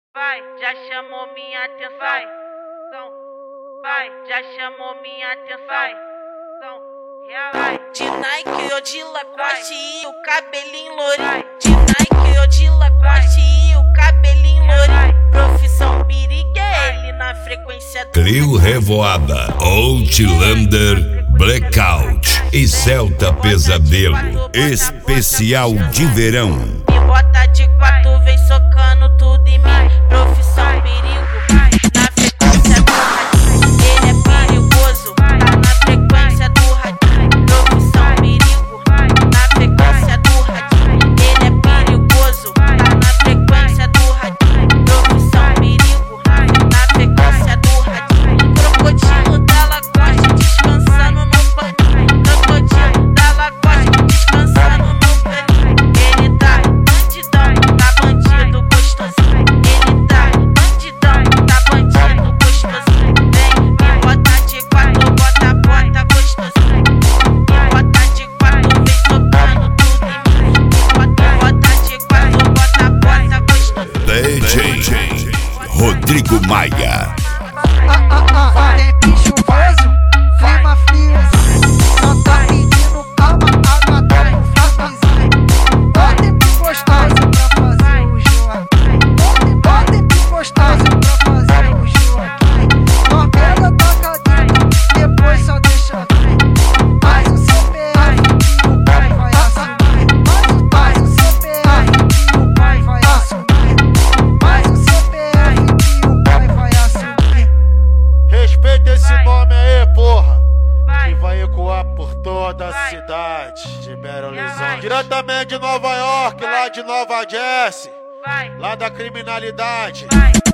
Vai, já chamou minha atenção. Vai, já chamou minha atenção. Vai, de Nike ou de Lacoste e o cabelinho lourinho. De Nike ou de Lacoste e o cabelinho lourinho. Profissão perigo é ele na frequência do Trio Revoada, Outlander, Blackout e Celta Pesadelo, especial de verão. Me bota de quatro, vem socando tudo em mim. Profissão perigo, na frequência do radinho. Ele é perigoso, tá na frequência do radinho. Profissão perigo, na frequência do radinho. Ele é perigoso, tá na frequência do radinho. Profissão perigo, na frequência do radinho. Crocodilo da Lacoste descansando no paninho. Crocodilo da Lacoste descansando no paninho. Ele tá bandidão, tá bandido gostosinho. Ele tá bandidão, tá bandido gostosinho. Vem, me bota de quatro, bota gostosinho. Me bota de quatro, vem tocando tudo em mim. Me bota de quatro, bota gostosinho. DJ Rodrigo Maia. Tempo chuvoso, clima friozinho. Só tá pedindo calma, água tá no flacozinho. Ó tempo gostoso pra fazer o Joaquim. Ó tempo gostoso pra fazer o Joaquim. Torpedo tocadinho, depois só deixa vir. Faz o CPF que o pai vai assumir. Faz o CPF que o pai vai assumir. Faz o CPF que o pai vai assumir. Respeita esse nome aí, porra, que vai ecoar por toda a cidade de Belo Horizonte. Diretamente de Nova York, lá de Nova Jersey, lá da criminalidade.